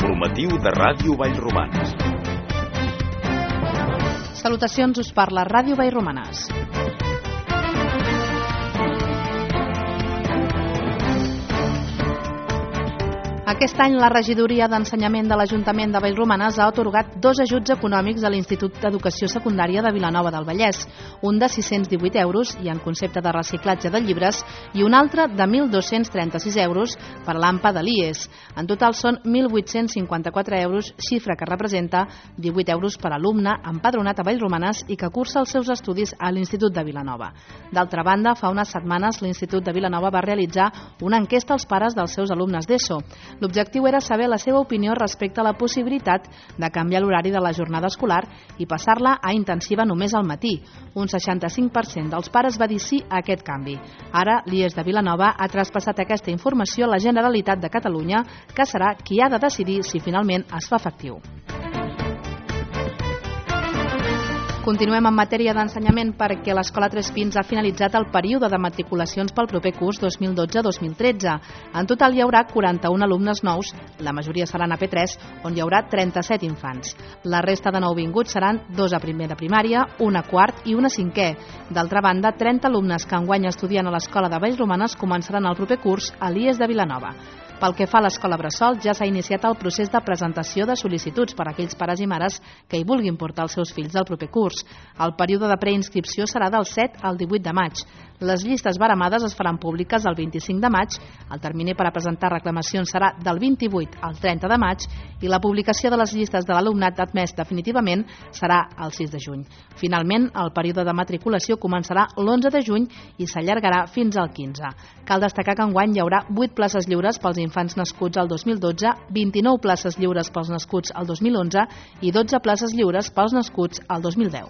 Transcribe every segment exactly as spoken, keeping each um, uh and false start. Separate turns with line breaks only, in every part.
informatiu de Ràdio Vallromanes.
Salutacions, us parla Ràdio Vallromanes. Aquest any la regidoria d'ensenyament de l'Ajuntament de Vallromanes ha atorgat dos ajuts econòmics a l'Institut d'Educació Secundària de Vilanova del Vallès, un de sis-cents divuit euros i en concepte de reciclatge de llibres i un altre de mil dos-cents trenta-sis euros per l'A M P A de l'I E S. En total són mil vuit-cents cinquanta-quatre euros, xifra que representa divuit euros per alumne empadronat a Vallromanes i que cursa els seus estudis a l'Institut de Vilanova. D'altra banda, fa unes setmanes l'Institut de Vilanova va realitzar una enquesta als pares dels seus alumnes d'ESO. L'objectiu era saber la seva opinió respecte a la possibilitat de canviar l'horari de la jornada escolar i passar-la a intensiva només al matí. Un seixanta-cinc per cent dels pares va dir sí a aquest canvi. Ara, l'I E S de Vilanova ha traspassat aquesta informació a la Generalitat de Catalunya, que serà qui ha de decidir si finalment es fa efectiu. Continuem en matèria d'ensenyament perquè l'Escola Tres Pins ha finalitzat el període de matriculacions pel proper curs dos mil dotze dos mil tretze. En total hi haurà quaranta-un alumnes nous, la majoria seran a P tres, on hi haurà trenta-set infants. La resta de nouvinguts seran dos a primer de primària, un a quart i un a cinquè. D'altra banda, trenta alumnes que enguany estudien a l'Escola de Vallromanes començaran el proper curs a l'I E S de Vilanova. Pel que fa a l'Escola Bressol, ja s'ha iniciat el procés de presentació de sol·licituds per a aquells pares i mares que hi vulguin portar els seus fills al proper curs. El període de preinscripció serà del set al divuit de maig. Les llistes baremades es faran públiques el vint-i-cinc de maig, el termini per a presentar reclamacions serà del vint-i-vuit al trenta de maig i la publicació de les llistes de l'alumnat admès definitivament serà el sis de juny. Finalment, el període de matriculació començarà l'onze de juny i s'allargarà fins al quinze. Cal destacar que enguany hi haurà vuit places lliures pels infants nascuts al dos mil dotze, vint-i-nou places lliures pels nascuts al dos mil onze i dotze places lliures pels nascuts al dos mil deu.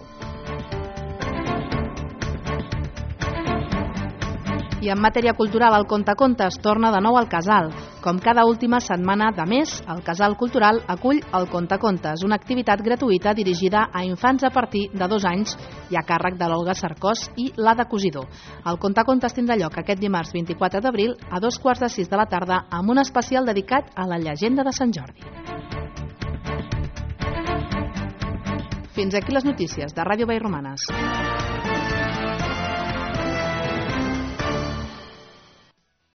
I en matèria cultural, el Contacontes torna de nou al Casal. Com cada última setmana de mes, el Casal Cultural acull el Contacontes, una activitat gratuïta dirigida a infants a partir de dos anys i a càrrec de l'Olga Cercós i l'Ada Cosidó. El Contacontes tindrà lloc aquest dimarts vint-i-quatre d'abril a dos quarts de sis de la tarda amb un especial dedicat a la llegenda de Sant Jordi. Fins aquí les notícies de Ràdio Vallromanes.